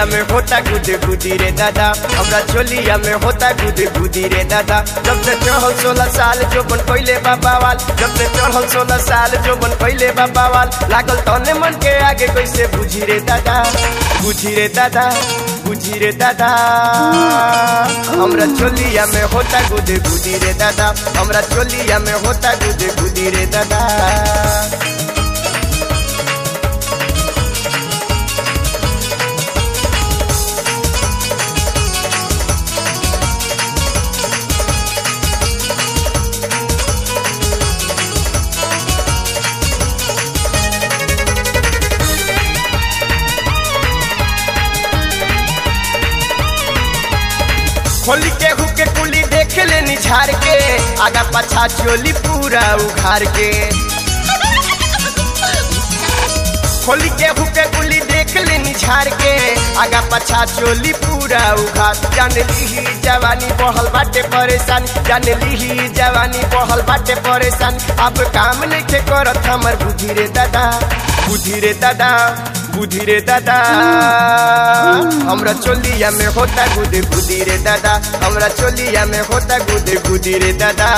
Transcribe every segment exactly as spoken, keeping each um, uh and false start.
में होता गुदी गुदी रे दादा, हमरा चोलिया में होता गुदी गुदी रे दादा। जब से चढ़ल सोलह साल जो बन पहले बाबावाल, जब से चढ़ल सोलह साल जो बन पहले बाबावाल, लागल तने मन के आगे कैसे बुझी रे दादा, बुझी रे दादा, बुझी रे दादा। हमरा चोलिया में होता गुदी गुदी रे दादा, हमरा चोलिया में होता गुदी गुदी रे दादा। खोली के हुके कुली देख लेनी झाड़ के, आगा पछा चोली पूरा उघार के। खोली के हुके कुली देख लेनी झाड़ के, आगा पछा चोली पूरा उघार। जान ली जवानी बहल बाटे परेशान, जान ली जवानी बहल बाटे परेशान। अब काम नहीं करत हमर बुद्धि रे दादा, बुद्धि रे दादा, बुद्धि रे दादा। हमरा चोलिया में होता गुदी गुदी रे दादा, हमरा चोलिया में होता गुदी गुदी रे दादा।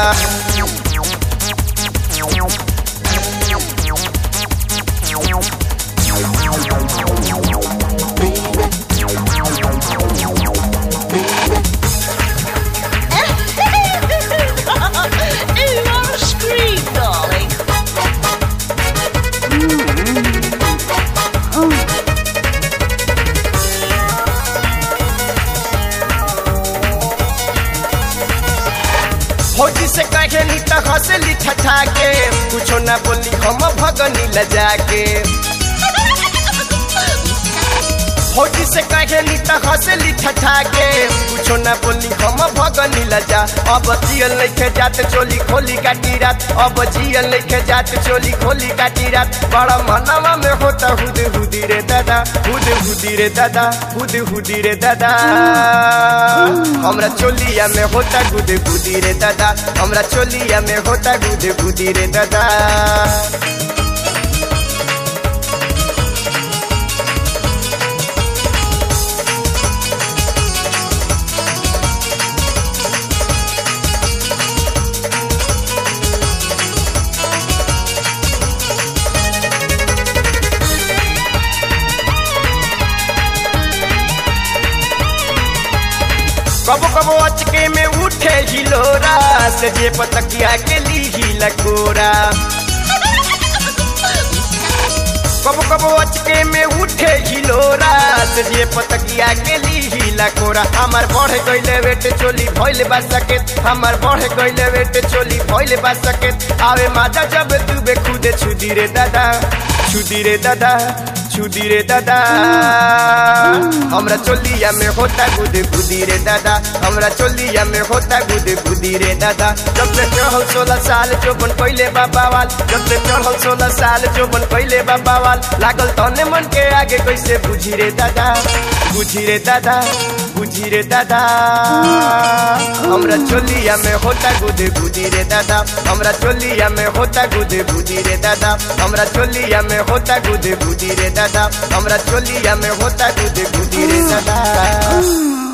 फौजी से कहे नी तो हंसली ठठा के, कुछो ना बोली हम भगनी लजा के। फौजी से कहे नी तो हंसली ठठा के, कुछो ना बोली हम भगनी लजा। अब जियल नहीं जात चोली खोली काटी रात, अब जियल नहीं जात चोली खोली काटी रात। बड़ा मनवा में होता हुद हुदी रे दादा, हुद हुदी रे दादा, हुद हुदी रे दादा। हमरा चोलिया में होता गुदी गुदी रे दादा, हमरा चोलिया में होता गुदी गुदी रे दादा। कबो कबो अचके में उठे हिलोरा, से जे पतकिया के ली ही लकोरा। कबो कबो अचके में उठे हिलोरा, से जे पतकिया के ली ही लकोरा। हमार बढ़ गइले वेट चोली भइले बा सकेत, हमार बढ़ गइले वेट चोली भइले बा सकेत। आवे माजा जब तुबे खुदे छुदी रे दादा, छुदी रे दादा, छुदी रे दादा। हमरा चोलिया में होता गुदी गुदी रे दादा, हमरा चोलिया में होता गुदी गुदी रे दादा। जब से चढ़ल सोलह साल जो बन पहले बाबावाल, जब से चढ़ल सोलह साल जो बन पहले बाबावाल, लागल तने मन के आगे कैसे बुझी रे दादा, बुझी रे दादा, बुझी रे दादा। हमरा चोलिया में होता गुदी गुदी रे दादा, हमरा चोलिया में होता गुदी गुदी रे दादा, हमरा चोलिया में होता गुदी गुदी रे दादा, हमरा चोलिया में होता गुदी गुदी रे दादा।